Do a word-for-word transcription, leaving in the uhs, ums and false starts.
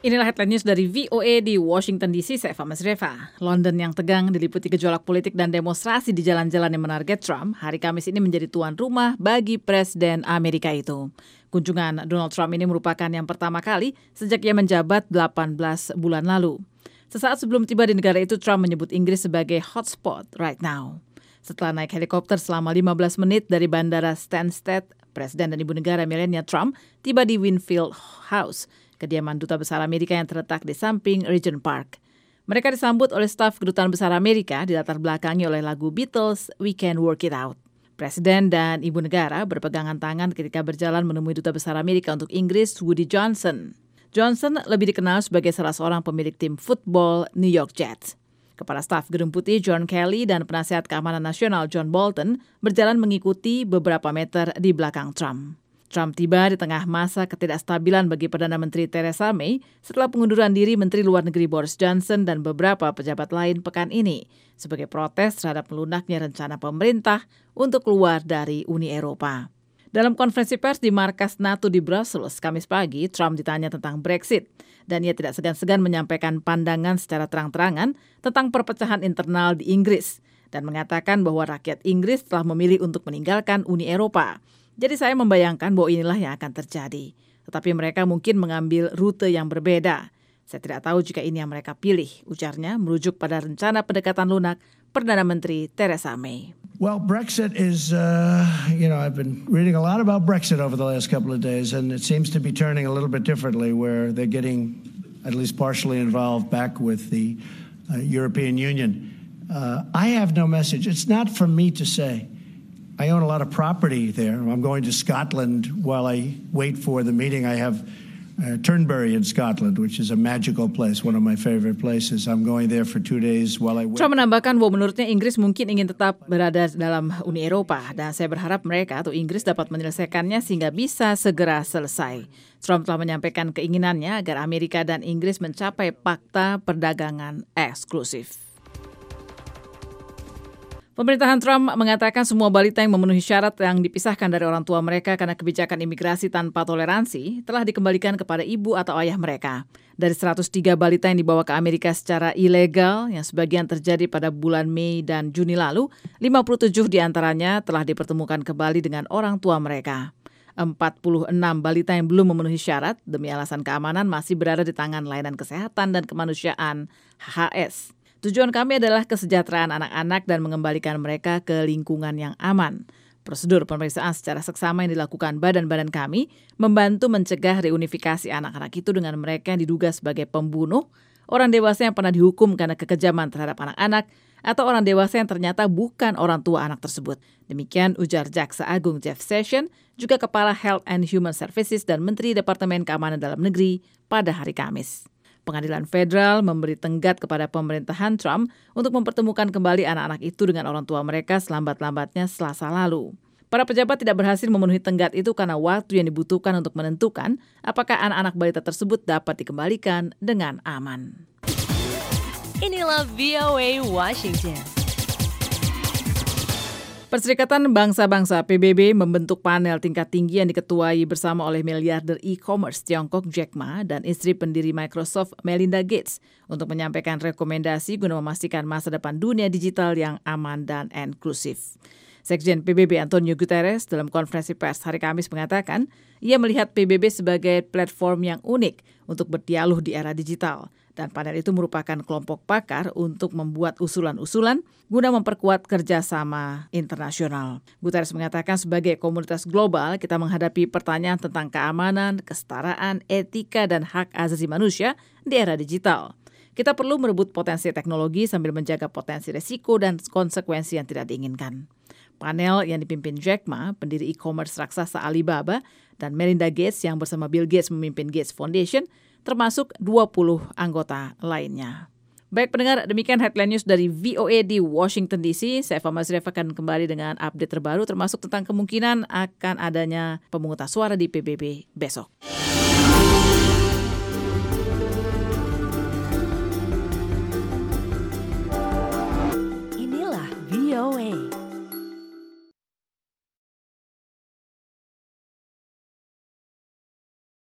Inilah headline news dari V O A di Washington D C, saya Eva Masreva. London yang tegang diliputi gejolak politik dan demonstrasi di jalan-jalan yang menarget Trump, hari Kamis ini menjadi tuan rumah bagi Presiden Amerika itu. Kunjungan Donald Trump ini merupakan yang pertama kali sejak ia menjabat delapan belas bulan lalu. Sesaat sebelum tiba di negara itu, Trump menyebut Inggris sebagai hotspot right now. Setelah naik helikopter selama lima belas menit dari Bandara Stansted, Presiden dan Ibu Negara Melania Trump tiba di Winfield House, kediaman Duta Besar Amerika yang terletak di samping Regent Park. Mereka disambut oleh staf Kedutaan Besar Amerika di latar belakangi oleh lagu Beatles, We Can Work It Out. Presiden dan Ibu Negara berpegangan tangan ketika berjalan menemui Duta Besar Amerika untuk Inggris, Woody Johnson. Johnson lebih dikenal sebagai salah seorang pemilik tim football New York Jets. Kepala Staf Gedung Putih John Kelly dan Penasihat Keamanan Nasional John Bolton berjalan mengikuti beberapa meter di belakang Trump. Trump tiba di tengah masa ketidakstabilan bagi Perdana Menteri Theresa May setelah pengunduran diri Menteri Luar Negeri Boris Johnson dan beberapa pejabat lain pekan ini sebagai protes terhadap melunaknya rencana pemerintah untuk keluar dari Uni Eropa. Dalam konferensi pers di markas NATO di Brussels Kamis pagi, Trump ditanya tentang Brexit dan ia tidak segan-segan menyampaikan pandangan secara terang-terangan tentang perpecahan internal di Inggris dan mengatakan bahwa rakyat Inggris telah memilih untuk meninggalkan Uni Eropa. Jadi saya membayangkan bahwa inilah yang akan terjadi. Tetapi mereka mungkin mengambil rute yang berbeda. Saya tidak tahu jika ini yang mereka pilih, ujarnya merujuk pada rencana pendekatan lunak Perdana Menteri Theresa May. Well, Brexit is, uh, you know, I've been reading a lot about Brexit over the last couple of days, and it seems to be turning a little bit differently, where they're getting at least partially involved back with the uh, European Union. Uh, I have no message. It's not for me to say. I own a lot of property there. I'm going to Scotland while I wait for the meeting. I have uh, Turnberry in Scotland, which is a magical place, one of my favorite places. I'm going there for two days while I wait. Trump menambahkan bahwa menurutnya Inggris mungkin ingin tetap berada dalam Uni Eropa dan saya berharap mereka atau Inggris dapat menyelesaikannya sehingga bisa segera selesai. Trump telah menyampaikan keinginannya agar Amerika dan Inggris mencapai fakta perdagangan eksklusif. Pemerintahan Trump mengatakan semua balita yang memenuhi syarat yang dipisahkan dari orang tua mereka karena kebijakan imigrasi tanpa toleransi telah dikembalikan kepada ibu atau ayah mereka. Dari seratus tiga balita yang dibawa ke Amerika secara ilegal, yang sebagian terjadi pada bulan Mei dan Juni lalu, lima puluh tujuh diantaranya telah dipertemukan kembali dengan orang tua mereka. empat puluh enam balita yang belum memenuhi syarat demi alasan keamanan masih berada di tangan layanan kesehatan dan kemanusiaan H H S. Tujuan kami adalah kesejahteraan anak-anak dan mengembalikan mereka ke lingkungan yang aman. Prosedur pemeriksaan secara seksama yang dilakukan badan-badan kami membantu mencegah reunifikasi anak-anak itu dengan mereka yang diduga sebagai pembunuh, orang dewasa yang pernah dihukum karena kekejaman terhadap anak-anak, atau orang dewasa yang ternyata bukan orang tua anak tersebut. Demikian ujar Jaksa Agung Jeff Sessions, juga Kepala Health and Human Services dan Menteri Departemen Keamanan Dalam Negeri pada hari Kamis. Pengadilan Federal memberi tenggat kepada pemerintahan Trump untuk mempertemukan kembali anak-anak itu dengan orang tua mereka selambat-lambatnya Selasa lalu. Para pejabat tidak berhasil memenuhi tenggat itu karena waktu yang dibutuhkan untuk menentukan apakah anak-anak balita tersebut dapat dikembalikan dengan aman. Inilah V O A Washington. Perserikatan Bangsa-Bangsa P B B membentuk panel tingkat tinggi yang diketuai bersama oleh miliarder e-commerce Tiongkok Jack Ma dan istri pendiri Microsoft Melinda Gates untuk menyampaikan rekomendasi guna memastikan masa depan dunia digital yang aman dan inklusif. Sekjen P B B Antonio Guterres dalam konferensi pers hari Kamis mengatakan ia melihat P B B sebagai platform yang unik untuk berdialog di era digital. Dan panel itu merupakan kelompok pakar untuk membuat usulan-usulan guna memperkuat kerjasama internasional. Guterres mengatakan sebagai komunitas global kita menghadapi pertanyaan tentang keamanan, kesetaraan, etika, dan hak asasi manusia di era digital. Kita perlu merebut potensi teknologi sambil menjaga potensi resiko dan konsekuensi yang tidak diinginkan. Panel yang dipimpin Jack Ma, pendiri e-commerce raksasa Alibaba, dan Melinda Gates yang bersama Bill Gates memimpin Gates Foundation, termasuk dua puluh anggota lainnya. Baik pendengar, demikian headline news dari V O A di Washington D C. Saya Eva Masreva akan kembali dengan update terbaru termasuk tentang kemungkinan akan adanya pemungutan suara di P B B besok.